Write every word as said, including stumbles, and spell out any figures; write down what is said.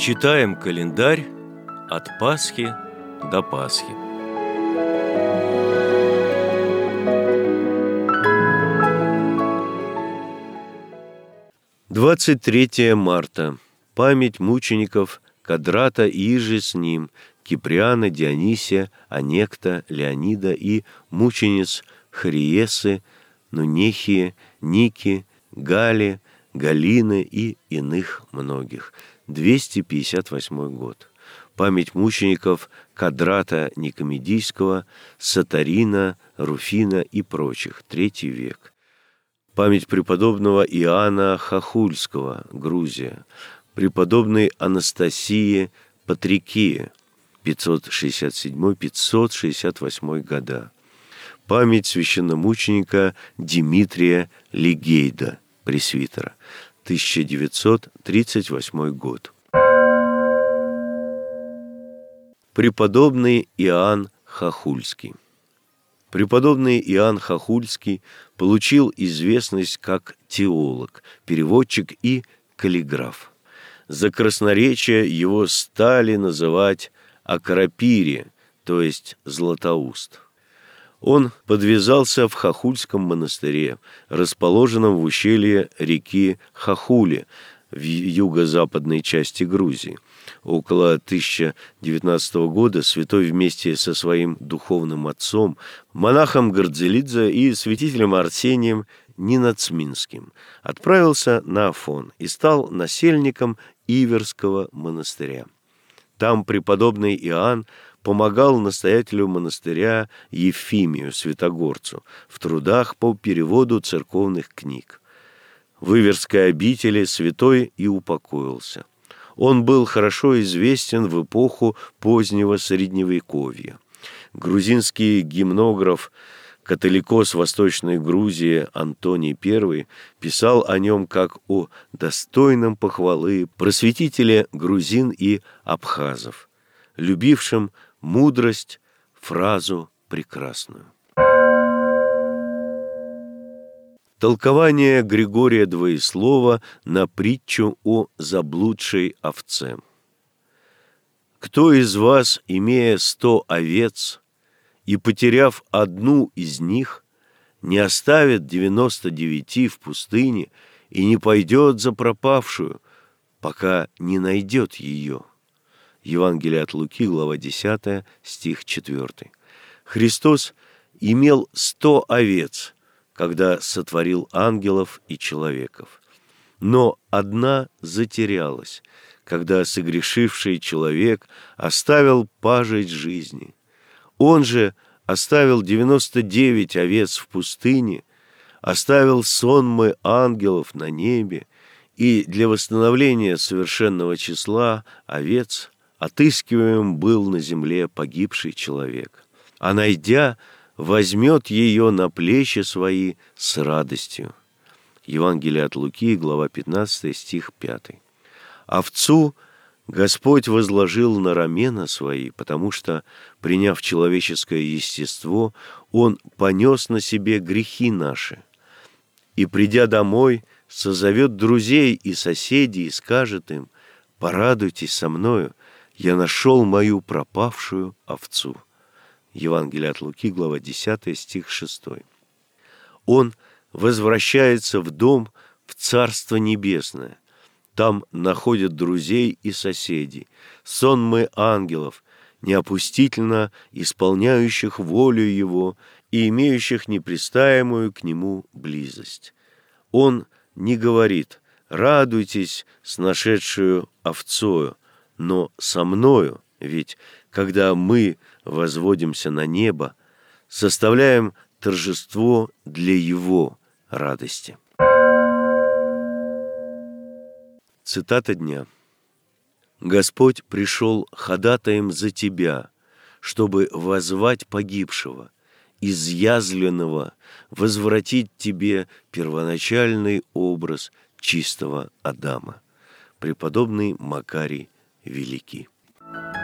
Читаем календарь от Пасхи до Пасхи. двадцать третье марта. Память мучеников Кадрата и иже с ним, Киприана, Дионисия, Анекта, Леонида и мучениц Хриесы, Нунехии, Ники, Гали, Галины и иных многих. двести пятьдесят восьмой год. Память мучеников Кадрата Никомедийского, Сатарина, Руфина и прочих. Третий век. Память преподобного Иоанна Хохульского, Грузия. Преподобной Анастасии Патрикии, пятьсот шестьдесят седьмой — пятьсот шестьдесят восьмой года. Память священномученика Димитрия Лигейда, пресвитера, тысяча девятьсот тридцать восьмой год. Преподобный Иоанн Хохульский. Преподобный Иоанн Хохульский получил известность как теолог, переводчик и каллиграф. За красноречие его стали называть Акропири, то есть Златоуст. Он подвязался в Хохульском монастыре, расположенном в ущелье реки Хохули в юго-западной части Грузии. Около тысяча девятнадцатого года святой вместе со своим духовным отцом, монахом Гордзелидзе и святителем Арсением Ниноцминским отправился на Афон и стал насельником Иверского монастыря. Там преподобный Иоанн помогал настоятелю монастыря Ефимию Святогорцу в трудах по переводу церковных книг. В Иверской обители святой и упокоился. Он был хорошо известен в эпоху позднего Средневековья. Грузинский гимнограф, католикос Восточной Грузии Антоний Первый писал о нем как о достойном похвалы просветителе грузин и абхазов, любившем мудрость, фразу прекрасную. Толкование Григория Двоеслова на притчу о заблудшей овце. «Кто из вас, имея сто овец и потеряв одну из них, не оставит девяносто девяти в пустыне и не пойдет за пропавшую, пока не найдет ее?» Евангелие от Луки, глава десятая, стих четвёртый. Христос имел сто овец, когда сотворил ангелов и человеков. Но одна затерялась, когда согрешивший человек оставил пажить жизни. Он же оставил девяносто девять овец в пустыне, оставил сонмы ангелов на небе, и для восстановления совершенного числа овец отыскиваем был на земле погибший человек, а найдя, возьмет ее на плечи свои с радостью. Евангелие от Луки, глава пятнадцатая, стих пятый. Овцу Господь возложил на рамена свои, потому что, приняв человеческое естество, Он понес на себе грехи наши. И, придя домой, созовет друзей и соседей и скажет им: «Порадуйтесь со мною, я нашел мою пропавшую овцу». Евангелие от Луки, глава десятая, стих шестой. Он возвращается в дом, в Царство Небесное. Там находят друзей и соседей, сонмы ангелов, неопустительно исполняющих волю Его и имеющих непристаемую к Нему близость. Он не говорит: «Радуйтесь с нашедшую овцою», но со мною, ведь когда мы возводимся на небо, составляем торжество для Его радости. Цитата дня. «Господь пришел ходатаем за тебя, чтобы воззвать погибшего, изъязвленного, возвратить тебе первоначальный образ чистого Адама». Преподобный Макарий Великий.